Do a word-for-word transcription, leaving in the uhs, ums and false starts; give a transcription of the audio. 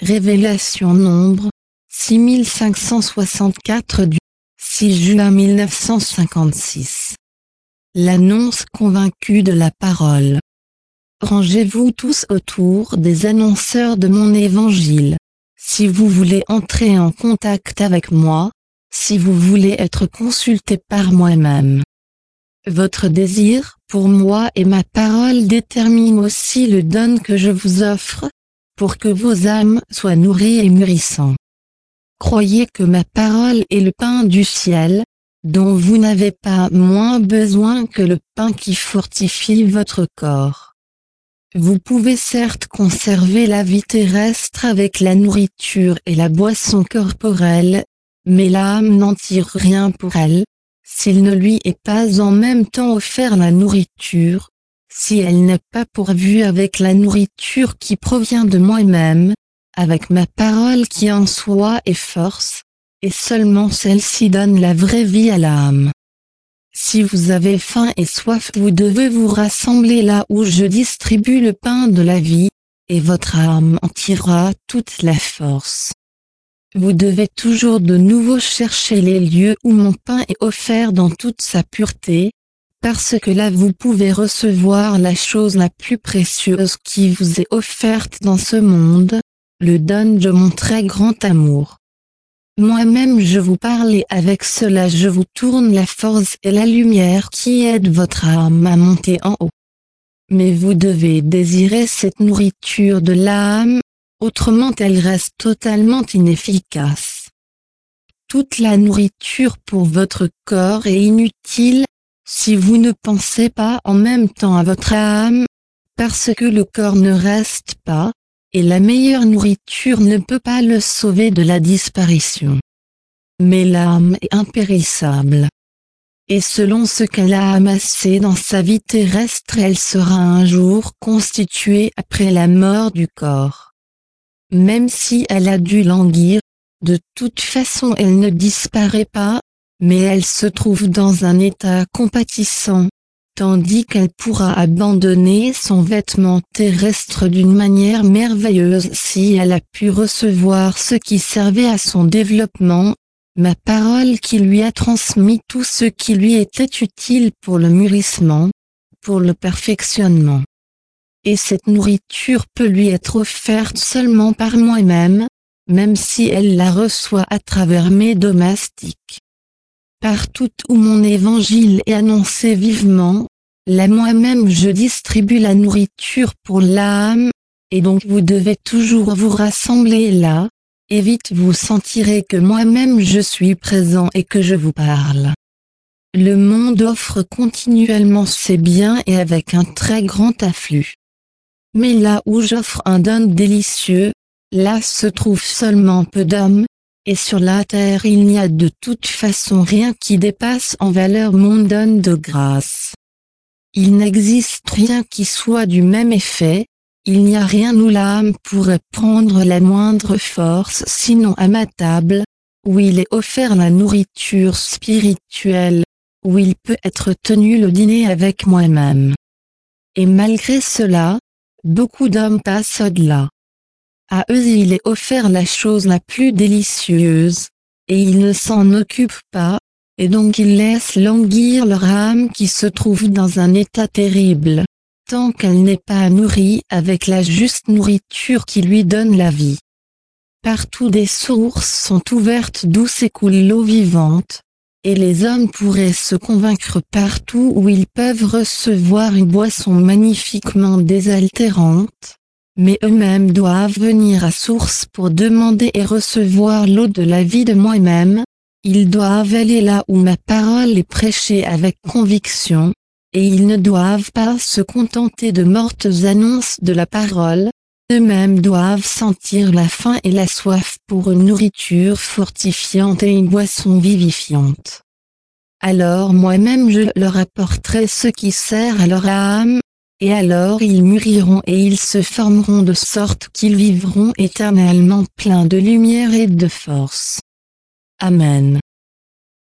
Révélation Nombre, six mille cinq cent soixante-quatre du six juin mille neuf cent cinquante-six. L'annonce convaincue de la parole. Rangez-vous tous autour des annonceurs de mon évangile. Si vous voulez entrer en contact avec moi, si vous voulez être consulté par moi-même. Votre désir pour moi et ma parole détermine aussi le don que je vous offre, pour que vos âmes soient nourries et mûrissantes. Croyez que ma parole est le pain du ciel, dont vous n'avez pas moins besoin que le pain qui fortifie votre corps. Vous pouvez certes conserver la vie terrestre avec la nourriture et la boisson corporelle, mais l'âme n'en tire rien pour elle, s'il ne lui est pas en même temps offert la nourriture, si elle n'est pas pourvue avec la nourriture qui provient de moi-même, avec ma parole qui en soi est force, et seulement celle-ci donne la vraie vie à l'âme. Si vous avez faim et soif, vous devez vous rassembler là où je distribue le pain de la vie, et votre âme en tirera toute la force. Vous devez toujours de nouveau chercher les lieux où mon pain est offert dans toute sa pureté, parce que là vous pouvez recevoir la chose la plus précieuse qui vous est offerte dans ce monde, le don de mon très grand amour. Moi-même je vous parle et avec cela je vous tourne la force et la lumière qui aident votre âme à monter en haut. Mais vous devez désirer cette nourriture de l'âme, autrement elle reste totalement inefficace. Toute la nourriture pour votre corps est inutile, si vous ne pensez pas en même temps à votre âme, parce que le corps ne reste pas, et la meilleure nourriture ne peut pas le sauver de la disparition. Mais l'âme est impérissable. Et selon ce qu'elle a amassé dans sa vie terrestre, elle sera un jour constituée après la mort du corps. Même si elle a dû languir, de toute façon elle ne disparaît pas, mais elle se trouve dans un état compatissant, tandis qu'elle pourra abandonner son vêtement terrestre d'une manière merveilleuse si elle a pu recevoir ce qui servait à son développement, ma parole qui lui a transmis tout ce qui lui était utile pour le mûrissement, pour le perfectionnement. Et cette nourriture peut lui être offerte seulement par moi-même, même si elle la reçoit à travers mes domestiques. Partout où mon évangile est annoncé vivement, là moi-même je distribue la nourriture pour l'âme, et donc vous devez toujours vous rassembler là, et vite vous sentirez que moi-même je suis présent et que je vous parle. Le monde offre continuellement ses biens et avec un très grand afflux. Mais là où j'offre un don délicieux, là se trouve seulement peu d'hommes, et sur la terre il n'y a de toute façon rien qui dépasse en valeur mon don de grâce. Il n'existe rien qui soit du même effet, il n'y a rien où l'âme pourrait prendre la moindre force sinon à ma table, où il est offert la nourriture spirituelle, où il peut être tenu le dîner avec moi-même. Et malgré cela, beaucoup d'hommes passent au-delà. À eux il est offert la chose la plus délicieuse, et ils ne s'en occupent pas, et donc ils laissent languir leur âme qui se trouve dans un état terrible, tant qu'elle n'est pas nourrie avec la juste nourriture qui lui donne la vie. Partout des sources sont ouvertes d'où s'écoule l'eau vivante, et les hommes pourraient se convaincre partout où ils peuvent recevoir une boisson magnifiquement désaltérante, mais eux-mêmes doivent venir à source pour demander et recevoir l'eau de la vie de moi-même, ils doivent aller là où ma parole est prêchée avec conviction, et ils ne doivent pas se contenter de mortes annonces de la parole, eux-mêmes doivent sentir la faim et la soif pour une nourriture fortifiante et une boisson vivifiante. Alors moi-même je leur apporterai ce qui sert à leur âme, et alors ils mûriront et ils se formeront de sorte qu'ils vivront éternellement pleins de lumière et de force. Amen.